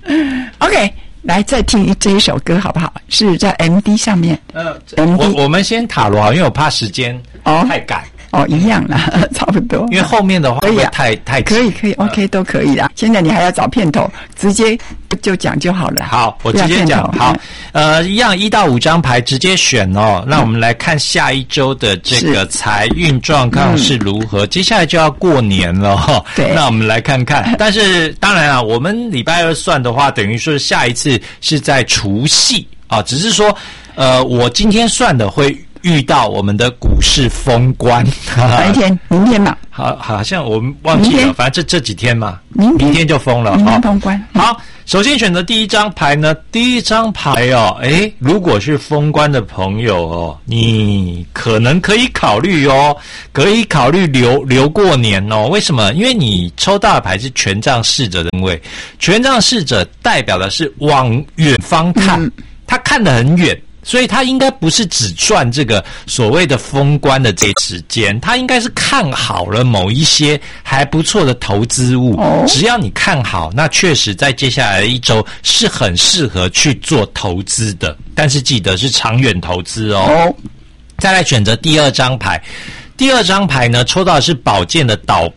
OK。来，再听这一首歌好不好？是在 MD 上面。 我们先塔罗，因为我怕时间太赶。 一样啦，差不多。 因为后面的话会太可以 ，OK 都可以啦。现在你还要找片头，直接就讲就好了。 好，我直接讲。好，一样1到5张牌直接选哦。那我们来看下一周的这个财运状况是如何。接下来就要过年了哈。 对。 那我们来看看。但是当然啊，我们礼拜2算的话，等于说下一次是在除夕啊。只是说，我今天算的会遇到我们的股市封关， 哪一天？明天嘛？ 好像我们忘记了，反正这几天嘛，明天就封了， 明天封关。 好，首先选择第一张牌呢，第一张牌如果是封关的朋友你可能可以考虑留过年哦。为什么？因为你抽到的牌是权杖侍者的位，权杖侍者代表的是往远方看，他看得很远。所以他应该不是只赚这个所谓的封关的这时间，他应该是看好了某一些还不错的投资物。只要你看好，那确实在接下来的一周是很适合去做投资的，但是记得是长远投资哦。再来选择第二张牌。第二张牌呢，抽到的是宝剑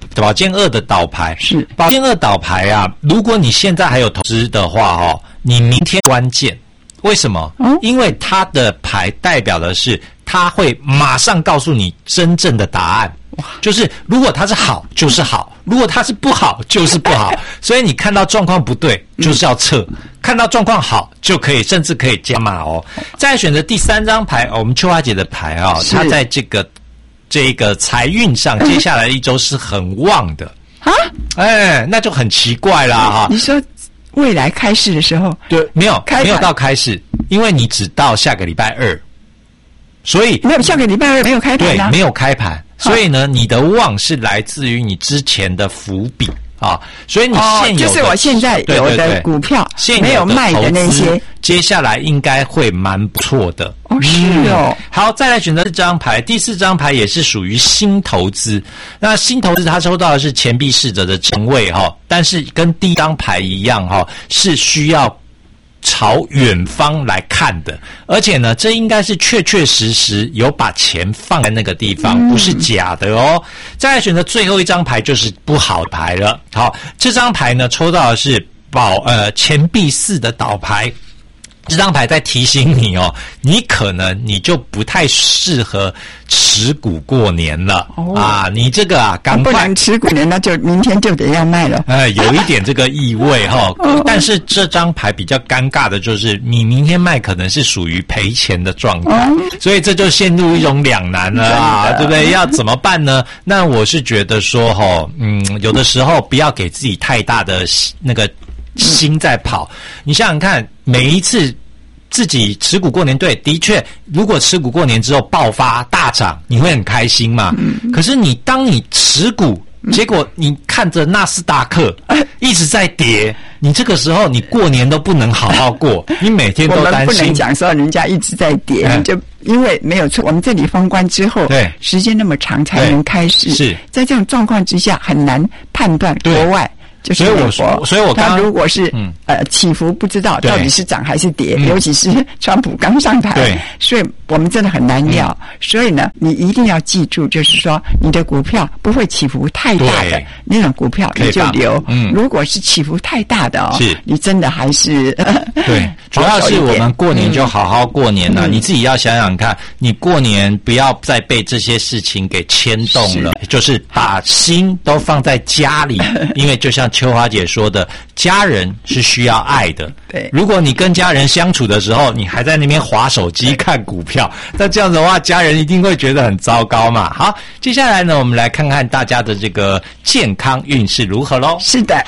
2的倒牌。是宝剑2倒牌啊，如果你现在还有投资的话你明天关键。为什么？因为它的牌代表的是，它会马上告诉你真正的答案。就是如果它是好，就是好；如果它是不好，就是不好。所以你看到状况不对，就是要撤；看到状况好，就可以甚至可以加码哦。再来选择第3张牌，我们秋花姐的牌它在这个财运上，接下来一周是很旺的啊。那就很奇怪啦你说。未来开市的时候， 对，没有到开市，因为你只到下个礼拜2，所以没有下个礼拜2没有开盘对，没有开盘，所以呢，你的旺是来自于你之前的伏笔啊，所以你现有的就是我现在有的股票没有卖的那些， 接下来应该会蛮不错的。好，再来选择这张牌，第4张牌也是属于新投资。那新投资他抽到的是钱币侍者的正位但是跟第一张牌一样是需要朝远方来看的，而且呢，这应该是确确实实有把钱放在那个地方，不是假的哦。再来选择最后一张牌就是不好的牌了。好，这张牌呢抽到的是钱币4的倒牌。这张牌在提醒你你可能你就不太适合持股过年了你这个赶快不能持股年，那就明天就得要卖了。 有一点这个意味但是这张牌比较尴尬的就是你明天卖可能是属于赔钱的状态，所以这就陷入一种两难了对不对？要怎么办呢？那我是觉得说有的时候不要给自己太大的那个心在跑。你想想看，每一次自己持股过年，对，的确，如果持股过年之后爆发大涨，你会很开心嘛？可是当你持股，结果你看着纳斯达克一直在跌，你这个时候你过年都不能好好过，你每天都担心。我们不能讲说人家一直在跌，就因为没有错，我们这里封关之后， 对， 时间那么长才能开始， 是在这种状况之下很难判断国外。就是所以我刚他如果是起伏不知道到底是涨还是跌，尤其是川普刚上台， 对， 所以我们真的很难料。所以呢，你一定要记住，就是说你的股票不会起伏太大的那种股票你就留。如果是起伏太大的你真的还是对。主要是我们过年就好好过年了，你自己要想想看，你过年不要再被这些事情给牵动了，就是把心都放在家里，因为就像秋华姐说的，家人是需要爱的。 对， 如果你跟家人相处的时候，你还在那边滑手机看股票，那这样子的话，家人一定会觉得很糟糕嘛。好，接下来呢，我们来看看大家的这个健康运势如何咯。 是的，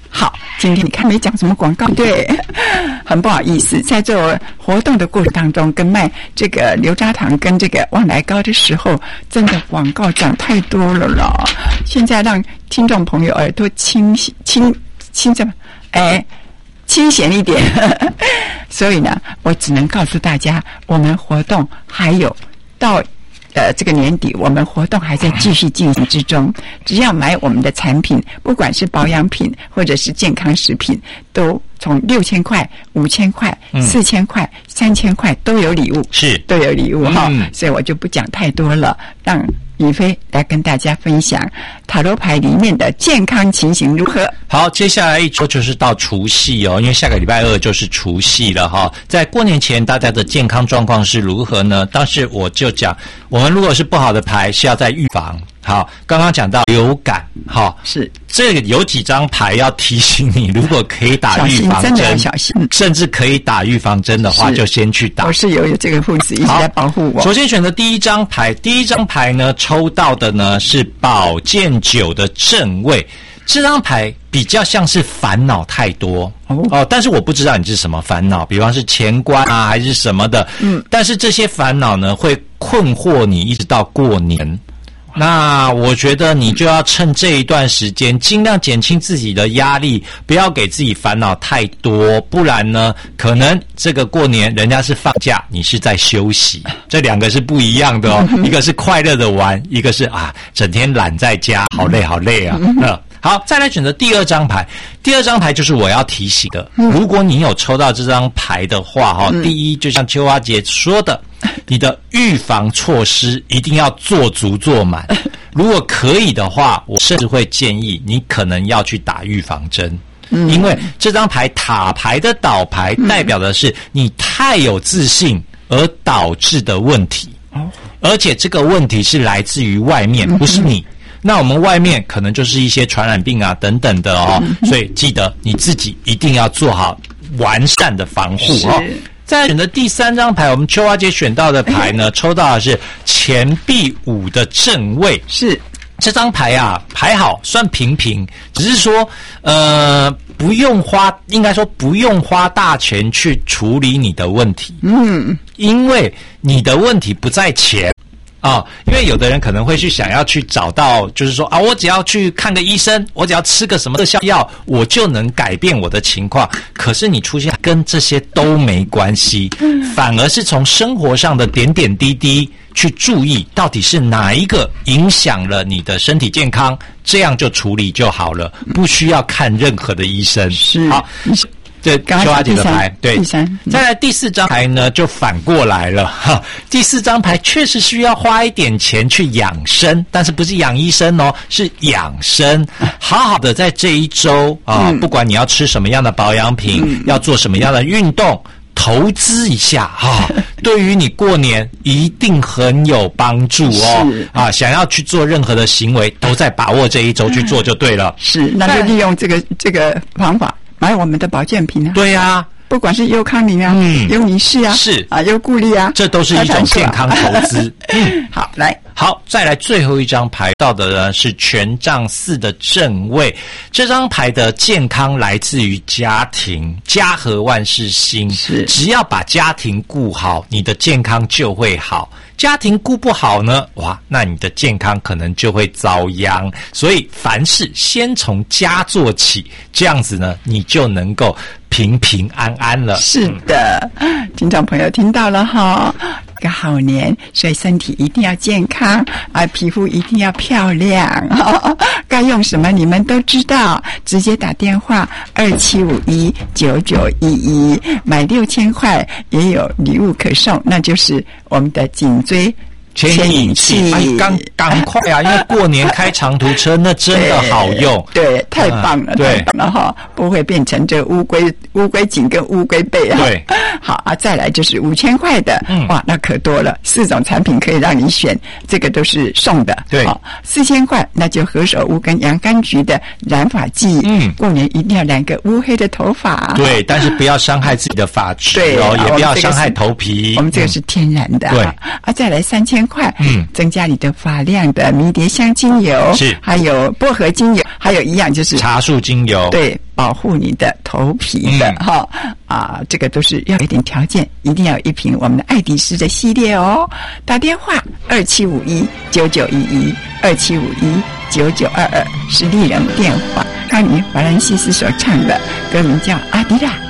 好，今天你看没讲什么广告，对，很不好意思，在这活动的过程当中，跟卖这个牛轧糖跟这个旺来糕的时候，真的广告讲太多了啦。现在让听众朋友耳朵清闲一点，所以呢，我只能告诉大家，我们活动还有到这个年底，我们活动还在继续进行之中。只要买我们的产品，不管是保养品或者是健康食品，都从6000块、5000块、4000块、3000块都有礼物， 是都有礼物哈。所以我就不讲太多了，让宇飞来跟大家分享塔罗牌里面的健康情形如何。 好，接下来一周就是到除夕哦，因为下个礼拜2就是除夕了哈。在过年前，大家的健康状况是如何呢？当时我就讲，我们如果是不好的牌，是要在预防。好，刚刚讲到流感，好， 是这个有几张牌要提醒你，如果可以打预防针， 真的要小心， 甚至可以打预防针的话，就先去打。 我是有这个护士一直在保护我。 首先选择第一张牌呢，抽到的呢是宝剑9的正位。这张牌比较像是烦恼太多哦，但是我不知道你是什么烦恼，比方是钱关啊还是什么的，但是这些烦恼呢会困惑你一直到过年。那我觉得你就要趁这一段时间尽量减轻自己的压力，不要给自己烦恼太多，不然呢可能这个过年人家是放假，你是在休息，这两个是不一样的哦。一个是快乐的玩，一个是整天懒在家，好累好累啊。好，再来选择第二张牌。第二张牌就是我要提醒的，如果你有抽到这张牌的话，第一就像秋花姐说的，你的预防措施一定要做足做满。如果可以的话，我甚至会建议你可能要去打预防针。因为这张牌塔牌的倒牌代表的是你太有自信而导致的问题，而且这个问题是来自于外面，不是你。那我们外面可能就是一些传染病啊等等的哦，所以记得你自己一定要做好完善的防护哦。再来选择第三张牌，我们秋花姐选到的牌呢，抽到的是钱币5的正位。 是这张牌啊，牌好算平平，只是说不用花大钱去处理你的问题。因为你的问题不在钱。因为有的人可能会想要去找到，就是说我只要去看个医生，我只要吃个什么特效药，我就能改变我的情况。可是你出现跟这些都没关系，反而是从生活上的点点滴滴去注意，到底是哪一个影响了你的身体健康，这样就处理就好了，不需要看任何的医生。 是好。对，秋花姐的牌，对， 第三， 再来第4张牌呢，就反过来了哈。第4张牌确实需要花一点钱去养生，但是不是养医生哦，是养生。好好的在这一周不管你要吃什么样的保养品，要做什么样的运动，投资一下对于你过年一定很有帮助哦。想要去做任何的行为，都在把握这一周去做就对了。 是，那就利用这个方法。买我们的保健品啊， 对啊， 不管是优康宁啊，优尼士啊， 是优固力啊， 这都是一种健康投资。 好， 再来最后一张牌到的呢是权杖4的正位。这张牌的健康来自于家庭，家和万事兴。是，只要把家庭顾好，你的健康就会好。家庭顾不好呢，那你的健康可能就会遭殃。所以凡事先从家做起，这样子呢，你就能够平平安安了。 是的，听众朋友听到了哈，一个好年，所以身体一定要健康皮肤一定要漂亮该用什么你们都知道，直接打电话27519911，买6000块也有礼物可送，那就是我们的颈椎牵引器。 赶快啊！因为过年开长途车那真的好用。 对，太棒了，太棒了哈！不会变成这乌龟颈跟乌龟背啊。对，好再来就是5000块的，那可多了，4种产品可以让你选，这个都是送的。 对 ，4000块那就何首乌跟洋甘菊的染发剂。过年一定要染个乌黑的头发。 对，但是不要伤害自己的发质也不要伤害头皮。 我们这个是天然的。对再来3000块，增加你的发量的迷迭香精油，是还有薄荷精油， 还有一样就是茶树精油， 对，保护你的头皮的这个都是要有一点条件，一定要有一瓶我们的爱迪诗的系列哦。打电话2751991127519922是丽人电话。康妮·法兰西斯所唱的歌名叫《阿迪拉》。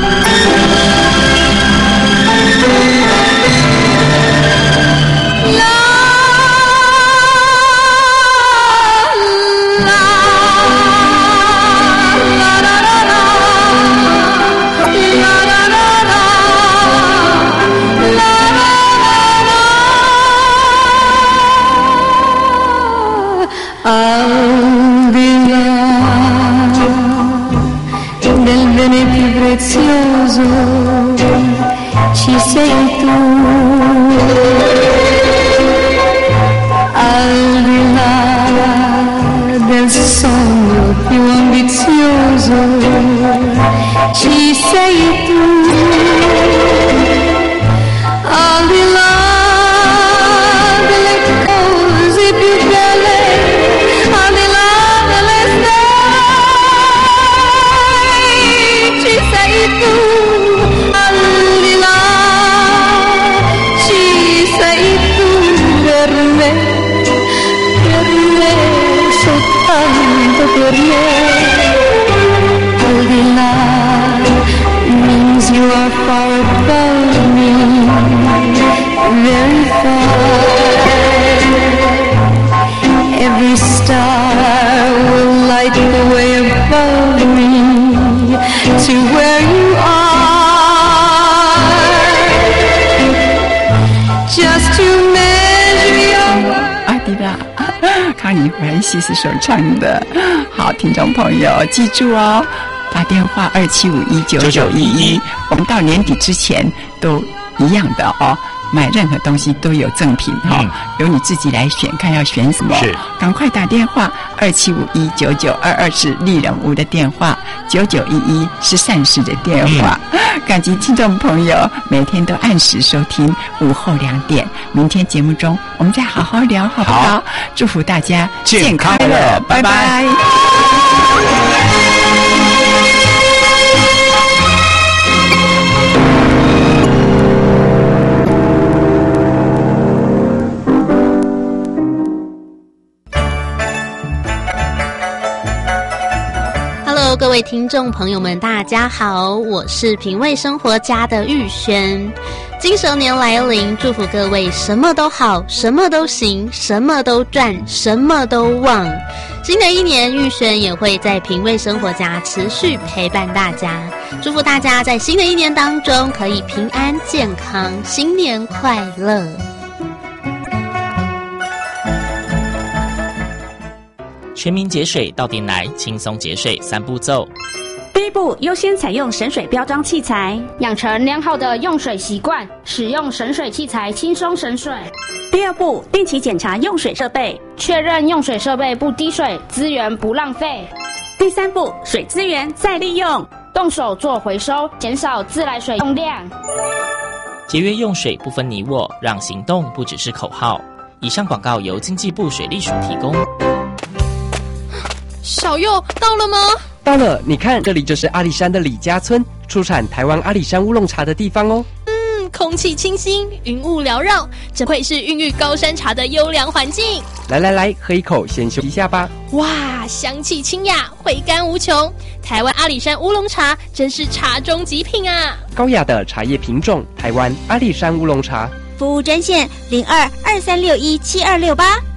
Prezioso ci sei tu, al di là del sogno più ambizioso ci sei tu, al di là delle cose più belle, al di là delle stelle ci sei tu, al di là ci sei tu per me, soltanto per me. Al di là means you are far above me, very far. Every star will light the way above me to where you are, just to measure your worth. 阿迪拉，康妮·法兰西斯所唱的。好，听众朋友记住哦，打电话27519911，我们到年底之前都一样的哦。买任何东西都有赠品由你自己来选，看要选什么。是，赶快打电话27519922是丽人屋的电话，9911是善事的电话。感激听众朋友每天都按时收听午后2点，明天节目中我们再好好聊，好不好？祝福大家健康快乐，拜拜。 各位听众朋友们大家好，我是品味生活家的玉轩。金蛇年来临，祝福各位什么都好，什么都行，什么都赚，什么都旺。新的一年，玉轩也会在品味生活家持续陪伴大家，祝福大家在新的一年当中可以平安健康，新年快乐。 全民节水到店来，轻松节水3步骤。 第一步，优先采用省水标章器材，养成良好的用水习惯，使用省水器材轻松省水。第二步，定期检查用水设备，确认用水设备不滴水，资源不浪费。第三步，水资源再利用，动手做回收，减少自来水用量。 节约用水不分你我，让行动不只是口号。以上广告由经济部水利署提供。 小佑到了吗？ 到了，你看，这里就是阿里山的李家村，出产台湾阿里山乌龙茶的地方哦。 空气清新，云雾缭绕，真愧是孕育高山茶的优良环境。 来，喝一口，先休息一下吧。 哇，香气清雅，回甘无穷。台湾阿里山乌龙茶真是茶中极品啊！ 高雅的茶叶品种，台湾阿里山乌龙茶。 服务专线0223617268。